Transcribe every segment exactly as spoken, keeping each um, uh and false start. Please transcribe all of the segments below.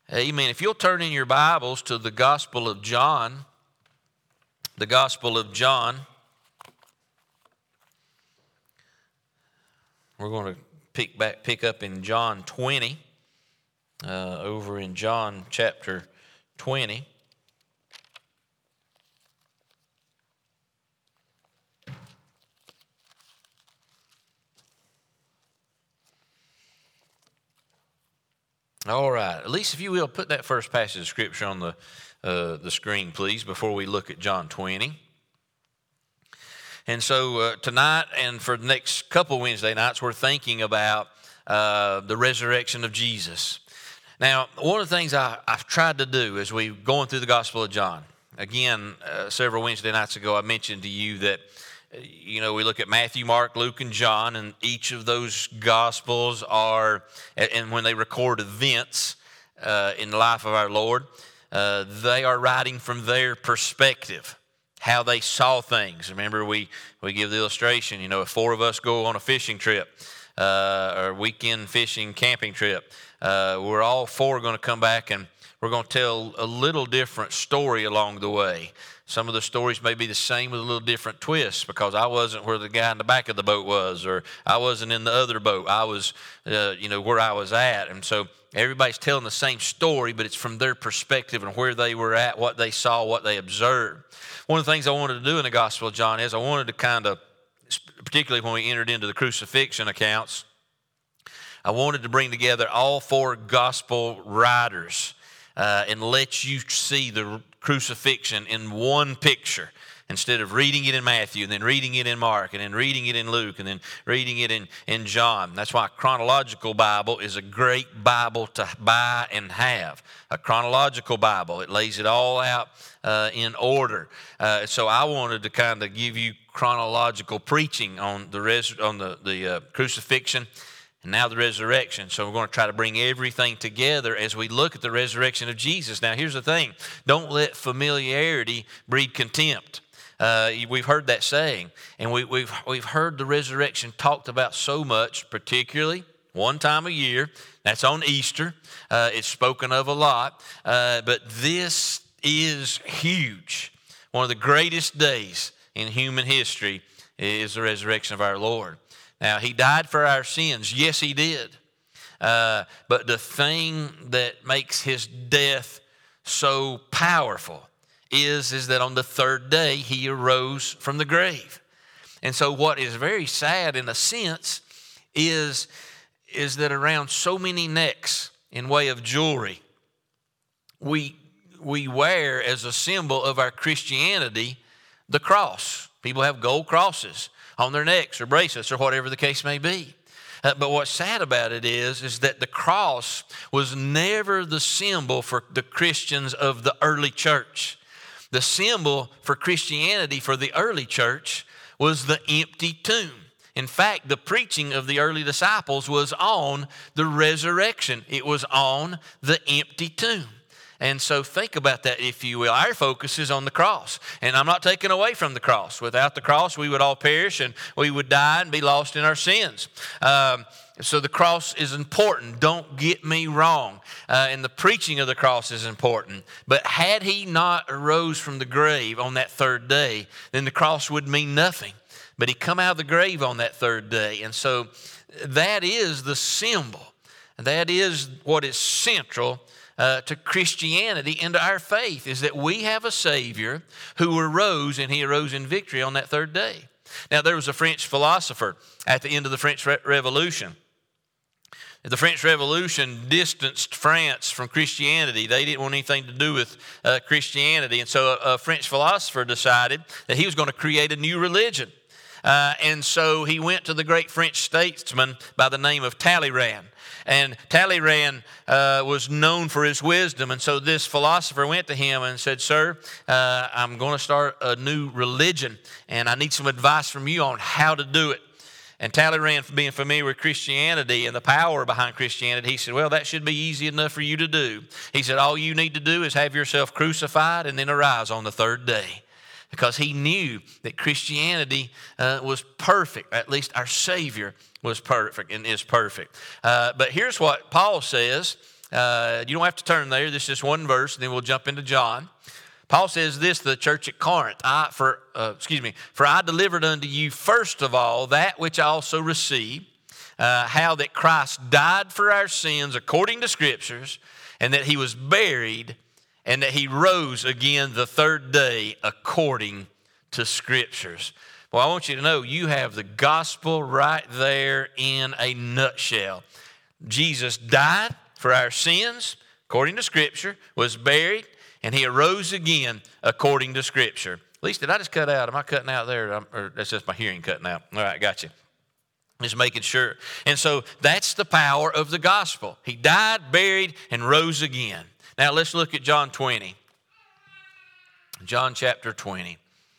Amen. If you'll turn in your Bibles to the Gospel of John, the Gospel of John, we're going to pick back, pick up in John twenty, uh, over in John chapter twenty. All right. At least if you will, put that first passage of Scripture on the uh, the screen, please, before we look at John twenty. And so uh, tonight and for the next couple Wednesday nights, we're thinking about uh, the resurrection of Jesus. Now, one of the things I, I've tried to do as we're going through the Gospel of John, again, uh, several Wednesday nights ago, I mentioned to you that you know, we look at Matthew, Mark, Luke, and John, and each of those Gospels are, and when they record events uh, in the life of our Lord, uh, they are writing from their perspective, how they saw things. Remember, we, we give the illustration, you know, if four of us go on a fishing trip, uh, or weekend fishing camping trip, uh, we're all four going to come back and we're going to tell a little different story along the way. Some of the stories may be the same with a little different twist, because I wasn't where the guy in the back of the boat was, or I wasn't in the other boat. I was, uh, you know, where I was at. And so everybody's telling the same story, but it's from their perspective and where they were at, what they saw, what they observed. One of the things I wanted to do in the Gospel of John is I wanted to kind of, particularly when we entered into the crucifixion accounts, I wanted to bring together all four Gospel writers uh, and let you see the crucifixion in one picture, instead of reading it in Matthew and then reading it in Mark and then reading it in Luke and then reading it in, in John. That's why a chronological Bible is a great Bible to buy and have. A chronological Bible, it lays it all out uh, in order. Uh, so I wanted to kind of give you chronological preaching on the res- on the, the uh, crucifixion and now the resurrection. So we're going to try to bring everything together as we look at the resurrection of Jesus. Now, here's the thing. Don't let familiarity breed contempt. Uh, we've heard that saying. And we, we've, we've heard the resurrection talked about so much, particularly one time a year. That's on Easter. Uh, it's spoken of a lot. Uh, but this is huge. One of the greatest days in human history is the resurrection of our Lord. Now, he died for our sins. Yes, he did. Uh, but the thing that makes his death so powerful is, is that on the third day, he arose from the grave. And so what is very sad in a sense is, is that around so many necks in way of jewelry, we, we wear as a symbol of our Christianity the cross. People have gold crosses on their necks or bracelets or whatever the case may be. Uh, but what's sad about it is, is that the cross was never the symbol for the Christians of the early church. The symbol for Christianity for the early church was the empty tomb. In fact, the preaching of the early disciples was on the resurrection. It was on the empty tomb. And so think about that, if you will. Our focus is on the cross. And I'm not taking away from the cross. Without the cross, we would all perish and we would die and be lost in our sins. Um, so the cross is important. Don't get me wrong. Uh, and the preaching of the cross is important. But had he not arose from the grave on that third day, then the cross would mean nothing. But he come out of the grave on that third day. And so that is the symbol. That is what is central Uh, to Christianity and to our faith, is that we have a Savior who arose, and he arose in victory on that third day. Now, there was a French philosopher at the end of the French Re- Revolution. The French Revolution distanced France from Christianity. They didn't want anything to do with uh, Christianity. And so a, a French philosopher decided that he was going to create a new religion. Uh, and so he went to the great French statesman by the name of Talleyrand. And Talleyrand uh, was known for his wisdom. And so this philosopher went to him and said, "Sir, uh, I'm going to start a new religion, and I need some advice from you on how to do it." And Talleyrand, being familiar with Christianity and the power behind Christianity, he said, "Well, that should be easy enough for you to do." He said, "All you need to do is have yourself crucified and then arise on the third day." Because he knew that Christianity uh, was perfect. At least our Savior was perfect and is perfect. Uh, but here's what Paul says Uh, you don't have to turn there. This is just one verse, and then we'll jump into John. Paul says this to the church at Corinth. I, for, uh, excuse me, for I delivered unto you first of all that which I also received, uh, how that Christ died for our sins according to Scriptures, and that he was buried, and that he rose again the third day according to Scriptures. Well, I want you to know you have the gospel right there in a nutshell. Jesus died for our sins according to Scripture, was buried, and he arose again according to Scripture. At least, did I just cut out? Am I cutting out there? Or that's just my hearing cutting out. All right, gotcha. Just making sure. And so that's the power of the gospel. He died, buried, and rose again. Now let's look at John twenty. John chapter twenty.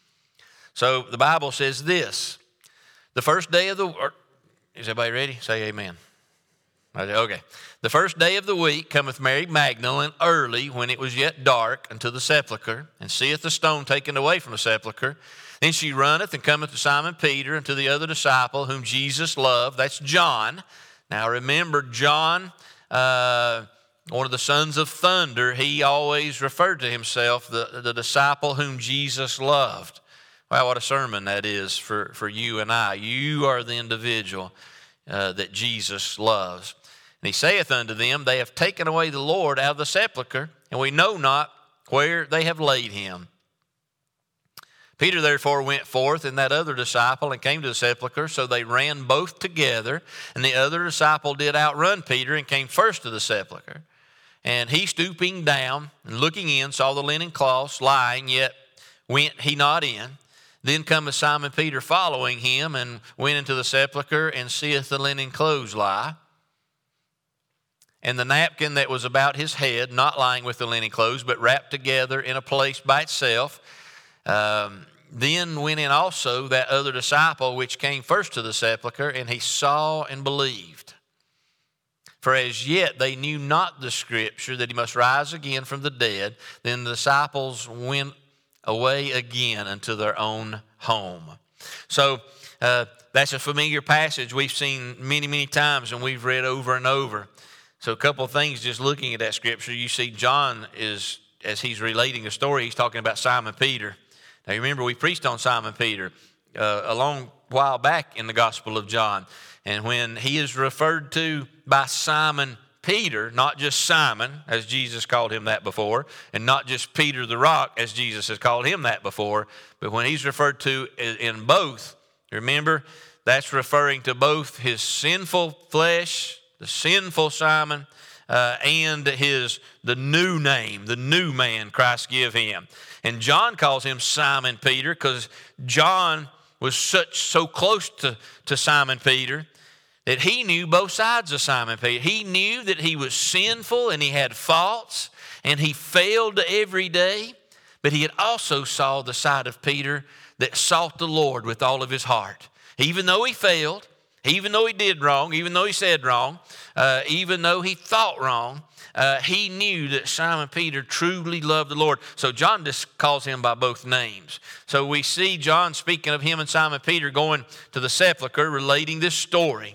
So the Bible says this. The first day of the... Or, is everybody ready? Say amen. Okay. The first day of the week cometh Mary Magdalene early, when it was yet dark, unto the sepulchre, and seeth the stone taken away from the sepulchre. Then she runneth and cometh to Simon Peter and to the other disciple whom Jesus loved. That's John. Now remember, John, uh, one of the sons of thunder, he always referred to himself, the, the disciple whom Jesus loved. Wow, what a sermon that is for, for you and I. You are the individual uh, that Jesus loves. And he saith unto them, they have taken away the Lord out of the sepulchre, and we know not where they have laid him. Peter therefore went forth, and that other disciple, and came to the sepulchre. So they ran both together, and the other disciple did outrun Peter, and came first to the sepulchre. And he, stooping down and looking in, saw the linen cloths lying, yet went he not in. Then cometh Simon Peter following him, and went into the sepulchre, and seeth the linen clothes lie, and the napkin that was about his head, not lying with the linen clothes, but wrapped together in a place by itself. Um, then went in also that other disciple which came first to the sepulchre, and he saw and believed. For as yet they knew not the Scripture, that he must rise again from the dead. Then the disciples went away again unto their own home. So uh, that's a familiar passage we've seen many, many times, and we've read over and over. So a couple of things just looking at that Scripture. You see John is, as he's relating a story, he's talking about Simon Peter. Now you remember we preached on Simon Peter uh, a long while back in the Gospel of John. And when he is referred to by Simon Peter, not just Simon, as Jesus called him that before, and not just Peter the Rock, as Jesus has called him that before, but when he's referred to in both, remember, that's referring to both his sinful flesh, the sinful Simon, uh, and his the new name, the new man Christ give him. And John calls him Simon Peter because John was such so close to, to Simon Peter that he knew both sides of Simon Peter. He knew that he was sinful and he had faults and he failed every day, but he had also saw the side of Peter that sought the Lord with all of his heart. Even though he failed, even though he did wrong, even though he said wrong, uh, even though he thought wrong, uh, he knew that Simon Peter truly loved the Lord. So John just calls him by both names. So we see John speaking of him and Simon Peter going to the sepulchre, relating this story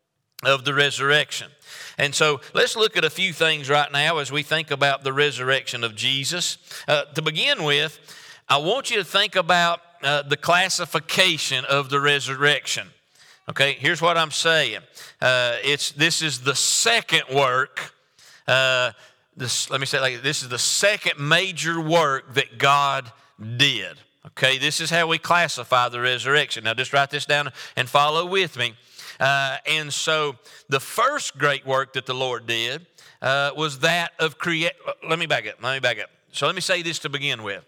of the resurrection. And so let's look at a few things right now as we think about the resurrection of Jesus. Uh, to begin with, I want you to think about uh, the classification of the resurrection. Okay, here's what I'm saying. Uh, it's this is the second work. Uh, this, let me say it like this is the second major work that God did. Okay, this is how we classify the resurrection. Now, just write this down and follow with me. Uh, and so, the first great work that the Lord did uh, was that of create. Let me back up. Let me back up. So, let me say this to begin with.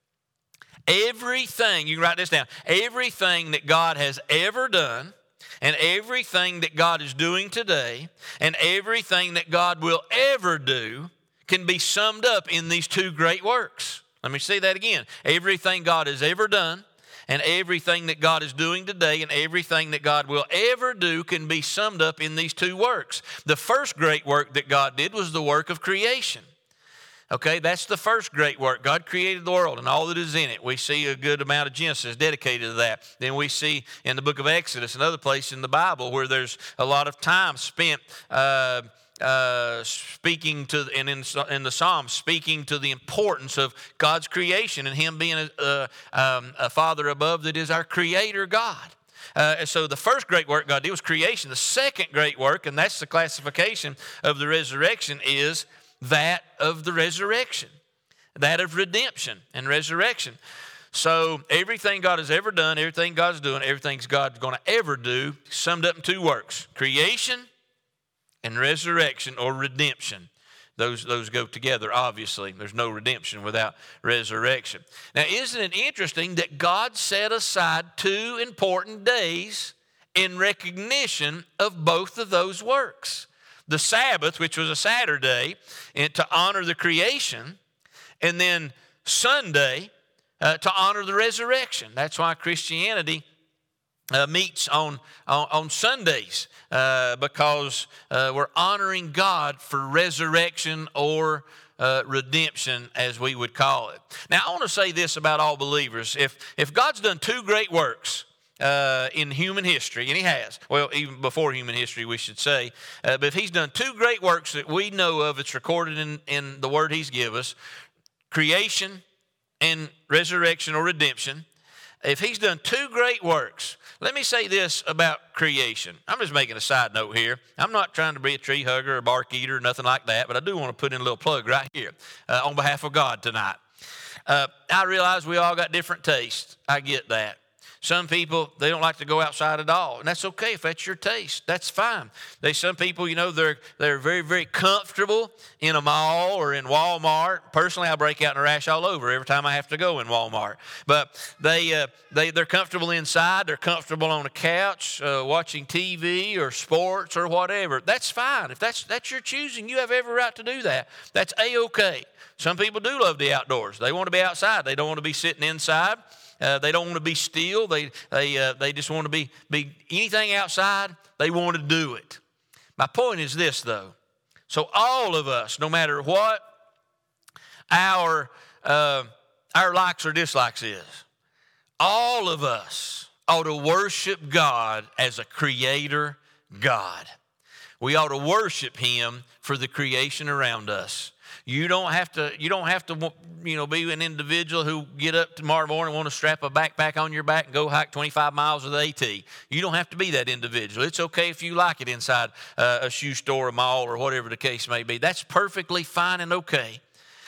Everything, you can write this down. Everything that God has ever done, and everything that God is doing today, and everything that God will ever do can be summed up in these two great works. Let me say that again. Everything God has ever done, and everything that God is doing today, and everything that God will ever do can be summed up in these two works. The first great work that God did was the work of creation. Okay, that's the first great work. God created the world and all that is in it. We see a good amount of Genesis dedicated to that. Then we see in the book of Exodus, another place in the Bible where there's a lot of time spent uh, uh, speaking to, and in, in the Psalms, speaking to the importance of God's creation and Him being a, a, um, a Father above that is our Creator God. Uh, so the first great work God did was creation. The second great work, and that's the classification of the resurrection, is that of the resurrection, that of redemption and resurrection. So everything God has ever done, everything God's doing, everything God's going to ever do, summed up in two works: creation and resurrection or redemption. Those, those go together, obviously. There's no redemption without resurrection. Now, isn't it interesting that God set aside two important days in recognition of both of those works? The Sabbath, which was a Saturday, and to honor the creation, and then Sunday uh, to honor the resurrection. That's why Christianity Uh, meets on, on, on Sundays uh, because uh, we're honoring God for resurrection or uh, redemption, as we would call it. Now, I want to say this about all believers. If, if God's done two great works uh, in human history, and He has, well, even before human history, we should say, uh, but if He's done two great works that we know of, it's recorded in, in the Word He's given us, creation and resurrection or redemption. If He's done two great works, let me say this about creation. I'm just making a side note here. I'm not trying to be a tree hugger or bark eater or nothing like that, but I do want to put in a little plug right here uh, on behalf of God tonight. Uh, I realize we all got different tastes. I get that. Some people, they don't like to go outside at all, and that's okay if that's your taste. That's fine. They, some people, you know, they're they're very, very comfortable in a mall or in Walmart. Personally, I break out in a rash all over every time I have to go in Walmart. But they uh, they they're comfortable inside. They're comfortable on a couch uh, watching T V or sports or whatever. That's fine. If that's that's your choosing, you have every right to do that. That's A-okay. Some people do love the outdoors. They want to be outside. They don't want to be sitting inside. Uh, they don't want to be still. They they uh, they just want to be be anything outside. They want to do it. My point is this, though. So all of us, no matter what our uh, our likes or dislikes is, all of us ought to worship God as a creator God. We ought to worship Him for the creation around us. You don't have to, you don't have to, you know, be an individual who get up tomorrow morning and want to strap a backpack on your back and go hike twenty-five miles with AT. You don't have to be that individual. It's okay if you like it inside uh, a shoe store, a mall, or whatever the case may be. That's perfectly fine and okay.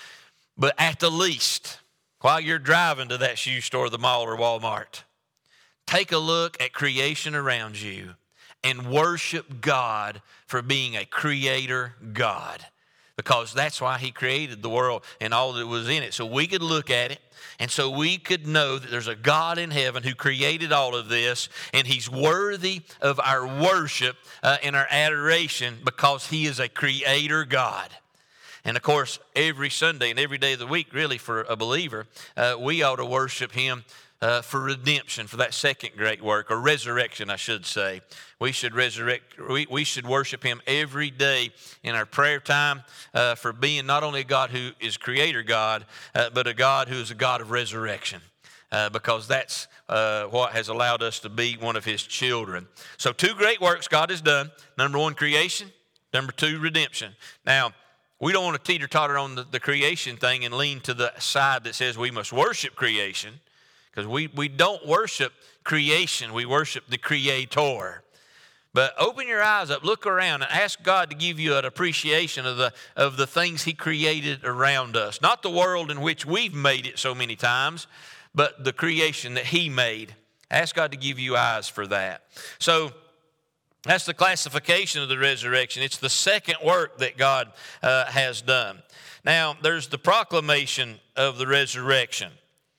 But at the least, while you're driving to that shoe store, the mall, or Walmart, take a look at creation around you and worship God for being a creator God. Because that's why He created the world and all that was in it. So we could look at it, and so we could know that there's a God in heaven who created all of this, and He's worthy of our worship uh, and our adoration because He is a creator God. And of course, every Sunday and every day of the week, really, for a believer, uh, we ought to worship Him Uh, for redemption, for that second great work, or resurrection, I should say. We should resurrect. We, we should worship Him every day in our prayer time uh, for being not only a God who is Creator God, uh, but a God who is a God of resurrection, uh, because that's uh, what has allowed us to be one of His children. So two great works God has done. Number one, creation. Number two, redemption. Now, we don't want to teeter-totter on the, the creation thing and lean to the side that says we must worship creation. Because we, we don't worship creation, we worship the Creator. But open your eyes up, look around, and ask God to give you an appreciation of the, of the things He created around us. Not the world in which we've made it so many times, but the creation that He made. Ask God to give you eyes for that. So that's the classification of the resurrection. It's the second work that God uh, has done. Now, there's the proclamation of the resurrection.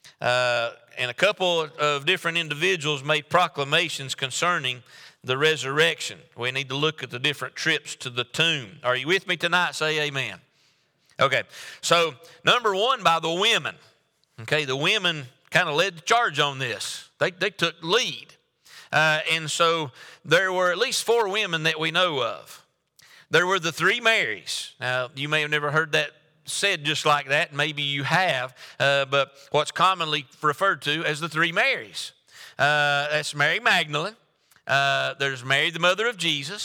Uh, and a couple of different individuals made proclamations concerning the resurrection. We need to look at the different trips to the tomb. Are you with me tonight? Say amen. Okay, so number one, by the women. Okay, the women kind of led the charge on this. They, they took lead. Uh, and so there were at least four women that we know of. There were the three Marys. Now, you may have never heard that said just like that. Maybe you have, uh, but what's commonly referred to as the three Marys. Uh, that's Mary Magdalene. Uh, there's Mary, the mother of Jesus.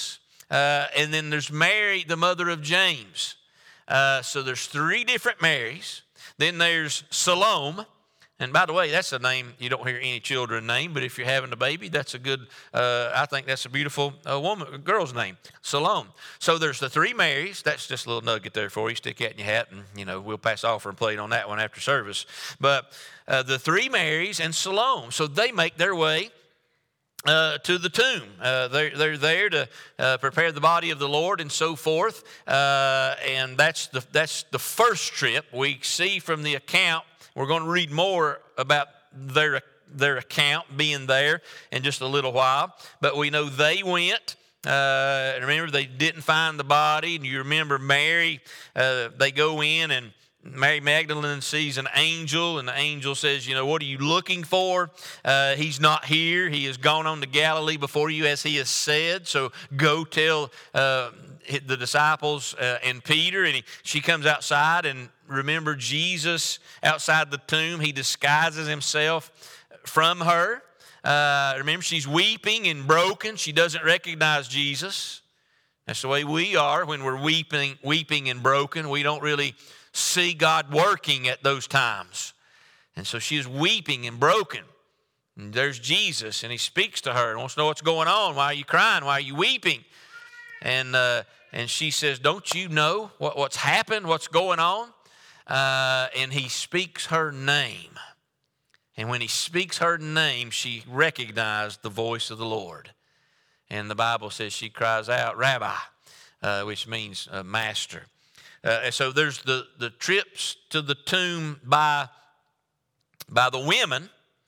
Uh, and then there's Mary, the mother of James. Uh, so there's three different Marys. Then there's Salome. And by the way, that's a name you don't hear any children name, but if you're having a baby, that's a good, uh, I think that's a beautiful uh, woman, a girl's name, Salome. So there's the three Marys. That's just a little nugget there for you. Stick that in your hat, and, you know, we'll pass offering plate on that one after service. But uh, the three Marys and Salome, so they make their way Uh, to the tomb. Uh, they're, they're there to uh, prepare the body of the Lord and so forth. Uh, and that's the, that's the first trip. We see from the account, we're going to read more about their, their account being there in just a little while. But we know they went. Uh, remember, they didn't find the body. And you remember Mary, uh, they go in, and Mary Magdalene sees an angel, and the angel says, you know, what are you looking for? Uh, he's not here. He has gone on to Galilee before you, as he has said. So go tell uh, the disciples uh, and Peter. And he, she comes outside, and remember Jesus outside the tomb. He disguises himself from her. Uh, remember, she's weeping and broken. She doesn't recognize Jesus. That's the way we are when we're weeping, weeping and broken. We don't really see God working at those times. And so she is weeping and broken. And there's Jesus, and he speaks to her and wants to know what's going on. Why are you crying? Why are you weeping? And uh, and she says, don't you know what, what's happened, what's going on? Uh, and he speaks her name. And when he speaks her name, she recognized the voice of the Lord. And the Bible says she cries out, Rabbi, uh, which means uh, master. Uh, so there's the, the trips to the tomb by, by the women,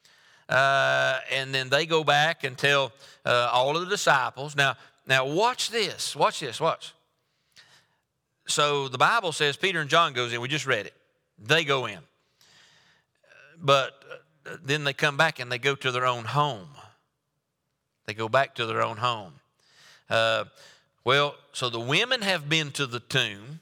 uh, and then they go back and tell uh, all of the disciples. Now, now watch this, watch this, watch. So the Bible says Peter and John goes in. We just read it. They go in. But then they come back and they go to their own home. They go back to their own home. Uh, well, so the women have been to the tomb.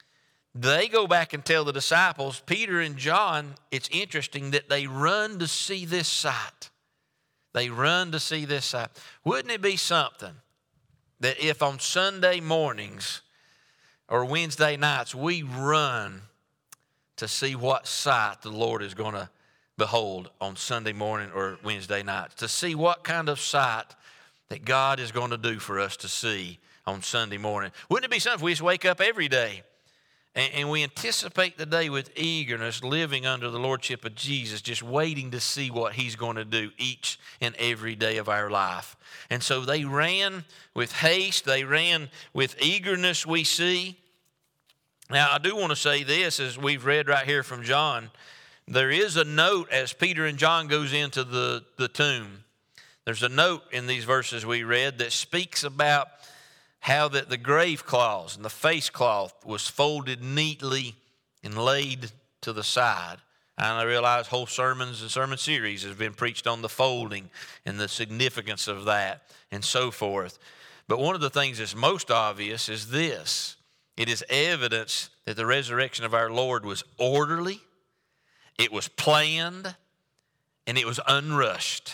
They go back and tell the disciples, Peter and John, it's interesting that they run to see this sight. They run to see this sight. Wouldn't it be something that if on Sunday mornings or Wednesday nights we run to see what sight the Lord is going to behold on Sunday morning or Wednesday nights, to see what kind of sight that God is going to do for us to see on Sunday morning? Wouldn't it be something if we just wake up every day and we anticipate the day with eagerness, living under the lordship of Jesus, just waiting to see what he's going to do each and every day of our life? And so they ran with haste. They ran with eagerness, we see. Now, I do want to say this, as we've read right here from John. There is a note as Peter and John goes into the, the tomb. There's a note in these verses we read that speaks about how that the grave cloths and the face cloth was folded neatly and laid to the side. And I realize whole sermons and sermon series have been preached on the folding and the significance of that and so forth. But one of the things that's most obvious is this. It is evidence that the resurrection of our Lord was orderly, it was planned, and it was unrushed.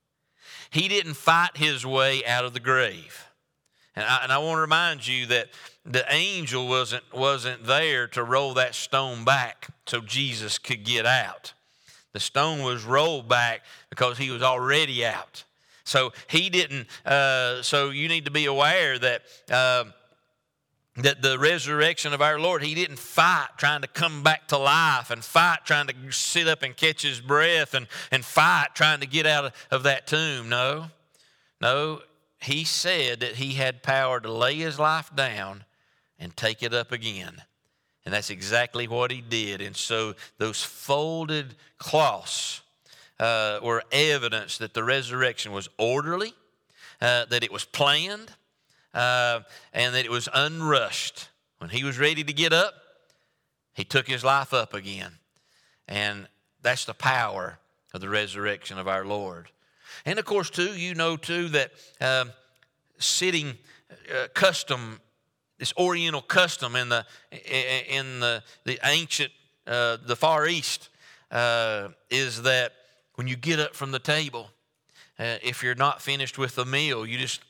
He didn't fight his way out of the grave. And I, and I want to remind you that the angel wasn't, wasn't there to roll that stone back so Jesus could get out. The stone was rolled back because he was already out. So he didn't, uh, so you need to be aware that uh, that the resurrection of our Lord, he didn't fight trying to come back to life and fight trying to sit up and catch his breath and, and fight trying to get out of, of that tomb. No, no. He said that he had power to lay his life down and take it up again. And that's exactly what he did. And so those folded cloths uh, were evidence that the resurrection was orderly, uh, that it was planned, uh, and that it was unrushed. When he was ready to get up, he took his life up again. And that's the power of the resurrection of our Lord. And of course, too, you know, too, that uh, sitting uh, custom, this Oriental custom in the in the the ancient, uh, the Far East, uh, is that when you get up from the table, uh, if you're not finished with the meal, you just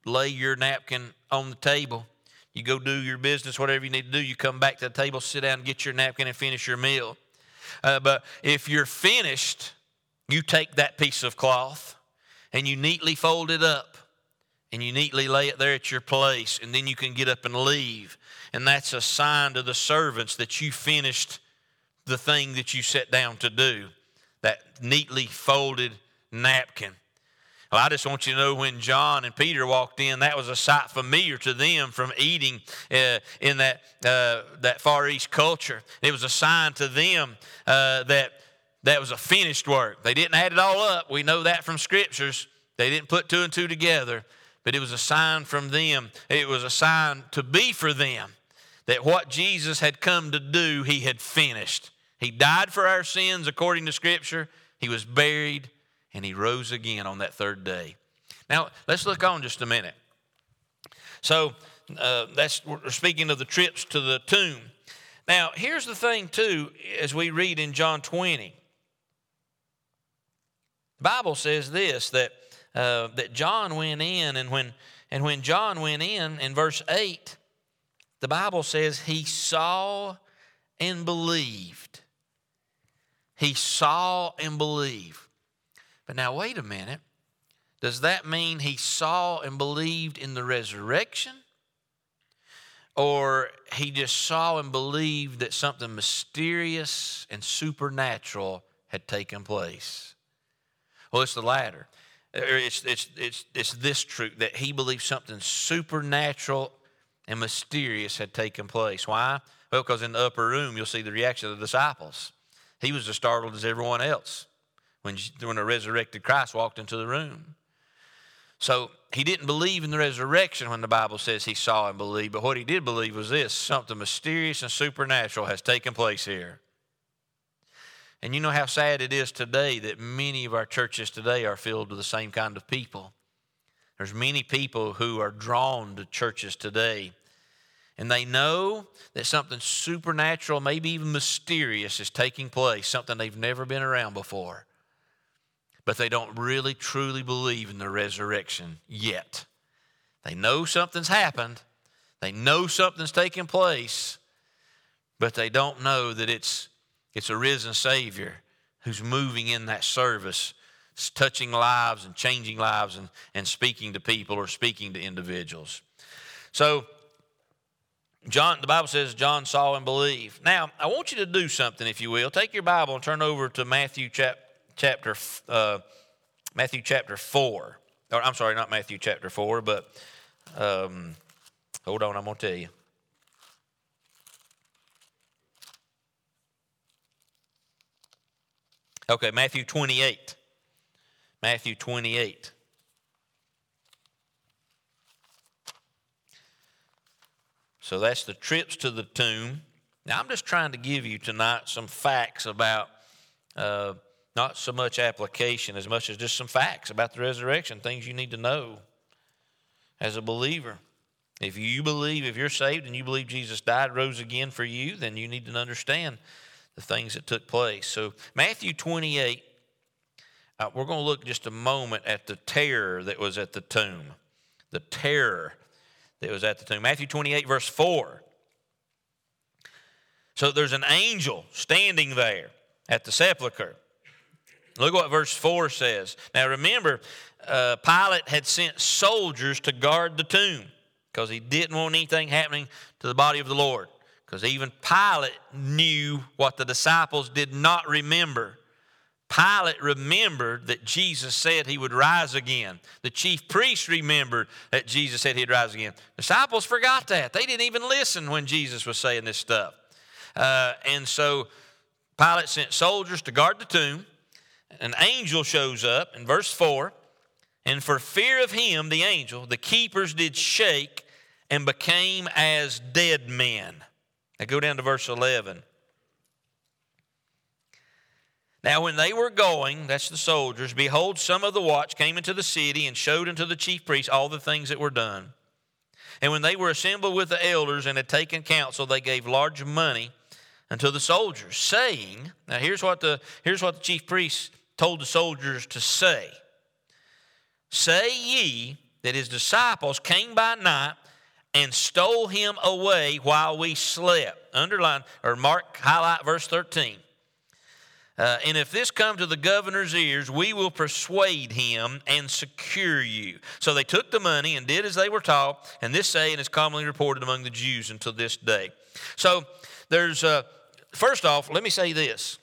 lay your napkin on the table. You go do your business, whatever you need to do. You come back to the table, sit down and get your napkin and finish your meal. Uh, but if you're finished, you take that piece of cloth and you neatly fold it up and you neatly lay it there at your place, and then you can get up and leave. And that's a sign to the servants that you finished the thing that you sat down to do, that neatly folded napkin. Well, I just want you to know, when John and Peter walked in, that was a sight familiar to them from eating uh, in that uh, that Far East culture. It was a sign to them uh, that that was a finished work. They didn't add it all up. We know that from Scriptures. They didn't put two and two together, but it was a sign from them. It was a sign to be for them that what Jesus had come to do, he had finished. He died for our sins according to Scripture. He was buried, and he rose again on that third day. Now, let's look on just a minute. So, uh, that's we're speaking of the trips to the tomb. Now, here's the thing, too, as we read in John twenty. The Bible says this, that uh, that John went in, and when and when John went in, in verse eight, the Bible says he saw and believed. He saw and believed. But now, wait a minute. Does that mean he saw and believed in the resurrection? Or he just saw and believed that something mysterious and supernatural had taken place? Well, it's the latter. It's, it's, it's, it's this truth, that he believed something supernatural and mysterious had taken place. Why? Well, because in the upper room, you'll see the reaction of the disciples. He was as startled as everyone else when, when a resurrected Christ walked into the room. So he didn't believe in the resurrection when the Bible says he saw and believed, but what he did believe was this: something mysterious and supernatural has taken place here. And you know how sad it is today that many of our churches today are filled with the same kind of people. There's many people who are drawn to churches today, and they know that something supernatural, maybe even mysterious, is taking place, something they've never been around before. But they don't really truly believe in the resurrection yet. They know something's happened. They know something's taking place, but they don't know that it's it's a risen Savior who's moving in that service, touching lives and changing lives and, and speaking to people or speaking to individuals. So John, the Bible says John saw and believed. Now, I want you to do something, if you will. Take your Bible and turn over to Matthew chapter Chapter uh, Matthew chapter four. Or, I'm sorry, not Matthew chapter four, but um, hold on, I'm going to tell you. Okay, Matthew twenty-eight. Matthew twenty-eight. So that's the trips to the tomb. Now, I'm just trying to give you tonight some facts about uh, not so much application as much as just some facts about the resurrection, things you need to know as a believer. If you believe, if you're saved and you believe Jesus died, rose again for you, then you need to understand the things that took place. So Matthew twenty-eight, uh, we're going to look just a moment at the terror that was at the tomb. The terror that was at the tomb. Matthew twenty-eight, verse four. So there's an angel standing there at the sepulcher. Look what verse four says. Now remember, uh, Pilate had sent soldiers to guard the tomb because he didn't want anything happening to the body of the Lord. Because even Pilate knew what the disciples did not remember. Pilate remembered that Jesus said he would rise again. The chief priests remembered that Jesus said he'd rise again. Disciples forgot that. They didn't even listen when Jesus was saying this stuff. Uh, and so Pilate sent soldiers to guard the tomb. An angel shows up in verse four, and for fear of him, the angel, the keepers did shake and became as dead men. Now go down to verse eleven. Now when they were going, that's the soldiers, behold, some of the watch came into the city and showed unto the chief priests all the things that were done. And when they were assembled with the elders and had taken counsel, they gave large money unto the soldiers, saying, now here's what the here's what the chief priests told the soldiers to say. Say ye that his disciples came by night and stole him away while we slept. Underline or mark, highlight verse thirteen. Uh, and if this come to the governor's ears, we will persuade him and secure you. So they took the money and did as they were taught, and this saying is commonly reported among the Jews until this day. So there's, uh, first off, let me say this.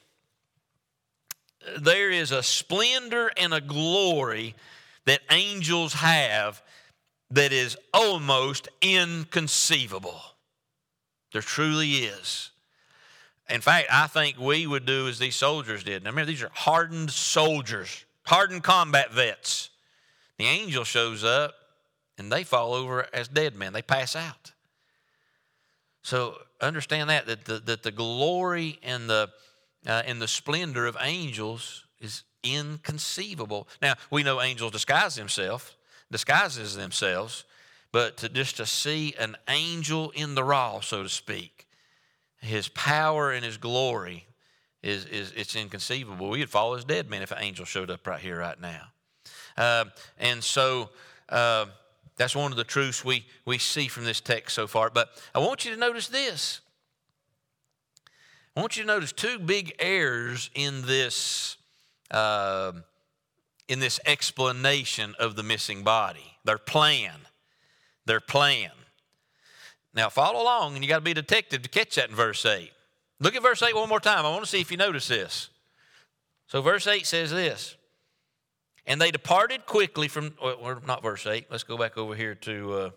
There is a splendor and a glory that angels have that is almost inconceivable. There truly is. In fact, I think we would do as these soldiers did. Now remember, these are hardened soldiers, hardened combat vets. The angel shows up and they fall over as dead men. They pass out. So understand that, that the, that the glory and the, uh, and the splendor of angels is inconceivable. Now, we know angels disguise themselves, disguises themselves, but to just to see an angel in the raw, so to speak, his power and his glory is, is it's inconceivable. We'd fall as dead men if an angel showed up right here, right now. Uh, and so uh, that's one of the truths we, we see from this text so far. But I want you to notice this. I want you to notice two big errors in this, uh, in this explanation of the missing body. Their plan. Their plan. Now, follow along, and you got to be a detective to catch that in verse eight. Look at verse eight one more time. I want to see if you notice this. So verse eight says this. And they departed quickly from, or not verse eight. Let's go back over here to uh,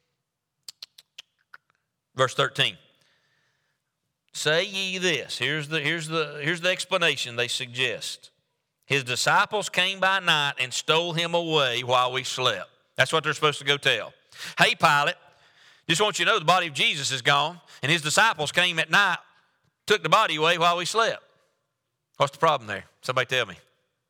verse thirteen. Say ye this. Here's the, here's, the, here's the explanation they suggest. His disciples came by night and stole him away while we slept. That's what they're supposed to go tell. Hey, Pilate. Just want you to know the body of Jesus is gone, and his disciples came at night, took the body away while we slept. What's the problem there? Somebody tell me.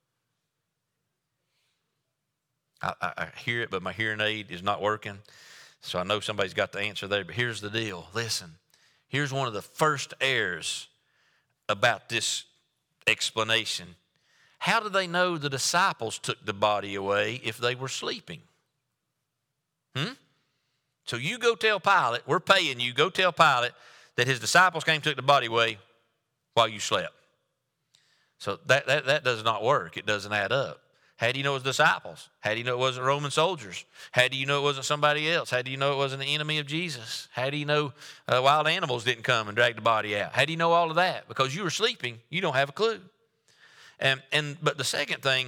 I, I, I hear it, but my hearing aid is not working, so I know somebody's got the answer there. But here's the deal. Listen, here's one of the first errors about this explanation. How do they know the disciples took the body away if they were sleeping? Hmm? So you go tell Pilate, we're paying you, go tell Pilate that his disciples came and took the body away while you slept. So that, that, that does not work. It doesn't add up. How do you know it was disciples? How do you know it wasn't Roman soldiers? How do you know it wasn't somebody else? How do you know it wasn't the enemy of Jesus? How do you know uh, wild animals didn't come and drag the body out? How do you know all of that? Because you were sleeping, you don't have a clue. And, and but the second thing,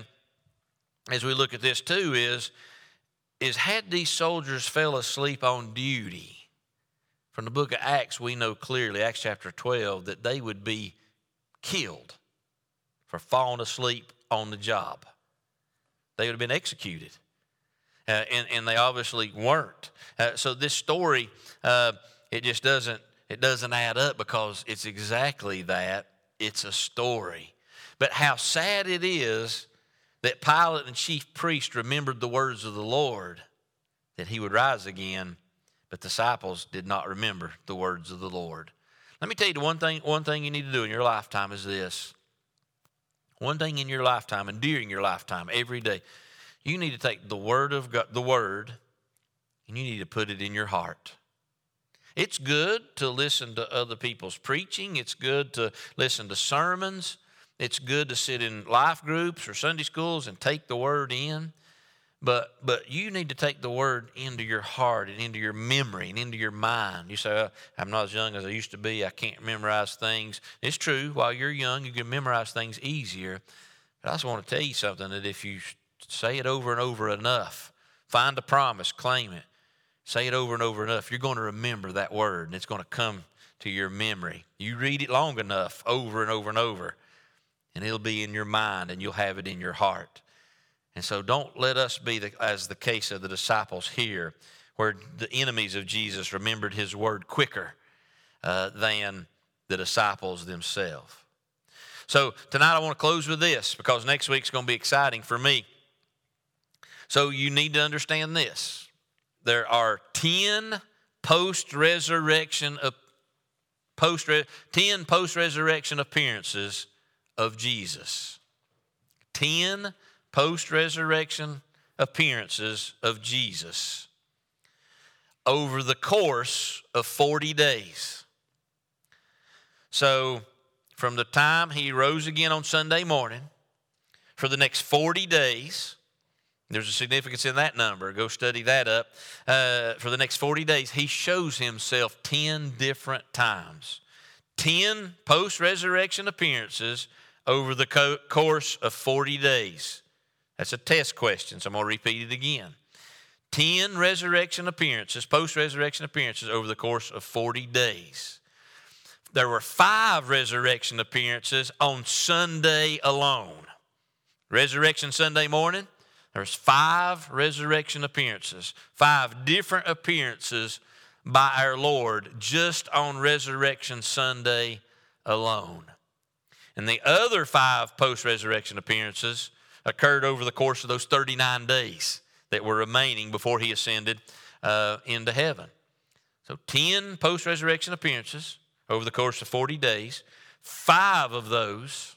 as we look at this too, is is had these soldiers fell asleep on duty, from the book of Acts we know clearly, Acts chapter twelve, that they would be killed for falling asleep on the job. They would have been executed. Uh, and, and they obviously weren't. Uh, so this story, uh, it just doesn't, it doesn't add up because it's exactly that. It's a story. But how sad it is that Pilate and chief priest remembered the words of the Lord, that he would rise again, but the disciples did not remember the words of the Lord. Let me tell you the one thing, one thing you need to do in your lifetime is this. One thing in your lifetime and during your lifetime, every day, you need to take the word of God, the word, and you need to put it in your heart. It's good to listen to other people's preaching. It's good to listen to sermons. It's good to sit in life groups or Sunday schools and take the word in. But but you need to take the word into your heart and into your memory and into your mind. You say, oh, I'm not as young as I used to be. I can't memorize things. It's true. While you're young, you can memorize things easier. But I just want to tell you something, that if you say it over and over enough, find a promise, claim it, say it over and over enough, you're going to remember that word, and it's going to come to your memory. You read it long enough, over and over and over, and it'll be in your mind, and you'll have it in your heart. And so don't let us be the, as the case of the disciples here, where the enemies of Jesus remembered his word quicker uh, than the disciples themselves. So tonight I want to close with this, because next week's going to be exciting for me. So you need to understand this. There are ten post-resurrection, post ten post-resurrection appearances of Jesus. Ten post-resurrection appearances of Jesus over the course of forty days. So from the time he rose again on Sunday morning, for the next forty days, there's a significance in that number. Go study that up. Uh, for the next forty days, he shows himself ten different times. ten post-resurrection appearances over the co- course of forty days. That's a test question, so I'm going to repeat it again. ten resurrection appearances, post-resurrection appearances over the course of forty days. There were five resurrection appearances on Sunday alone. Resurrection Sunday morning, there's five resurrection appearances, five different appearances by our Lord just on Resurrection Sunday alone. And the other five post-resurrection appearances occurred over the course of those thirty-nine days that were remaining before he ascended uh, into heaven. So ten post-resurrection appearances over the course of forty days. Five of those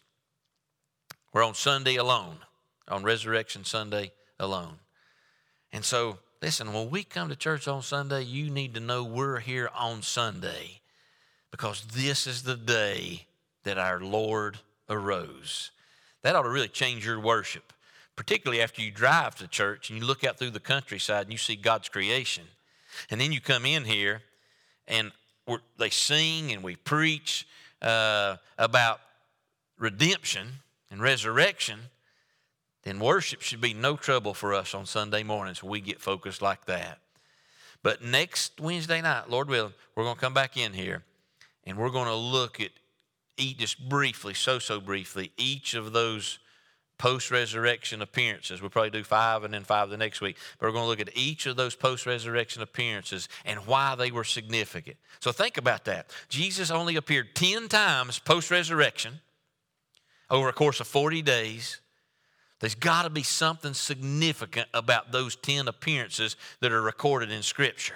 were on Sunday alone, on Resurrection Sunday alone. And so, listen, when we come to church on Sunday, you need to know we're here on Sunday because this is the day that our Lord arose. That ought to really change your worship, particularly after you drive to church and you look out through the countryside and you see God's creation. And then you come in here and we're, they sing and we preach uh, about redemption and resurrection. Then worship should be no trouble for us on Sunday mornings when we get focused like that. But next Wednesday night, Lord willing, we're going to come back in here and we're going to look at, eat just briefly, so, so briefly, each of those post-resurrection appearances. We'll probably do five and then five the next week. But we're going to look at each of those post-resurrection appearances and why they were significant. So think about that. Jesus only appeared ten times post-resurrection over a course of forty days. There's got to be something significant about those ten appearances that are recorded in Scripture.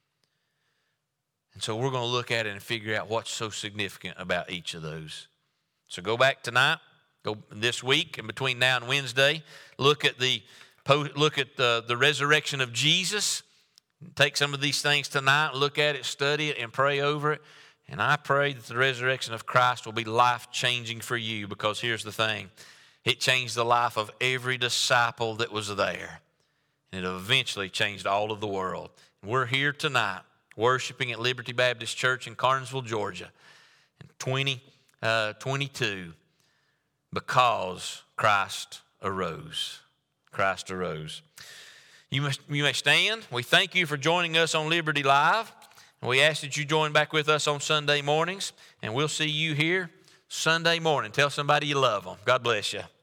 And so we're going to look at it and figure out what's so significant about each of those. So go back tonight, go this week, and between now and Wednesday, look at the look at the, the resurrection of Jesus. Take some of these things tonight, look at it, study it, and pray over it. And I pray that the resurrection of Christ will be life-changing for you, because here's the thing. It changed the life of every disciple that was there. And it eventually changed all of the world. We're here tonight worshiping at Liberty Baptist Church in Carnesville, Georgia in twenty twenty-two because Christ arose. Christ arose. You, must, you may stand. We thank you for joining us on Liberty Live. And we ask that you join back with us on Sunday mornings. And we'll see you here Sunday morning. Tell somebody you love them. God bless you.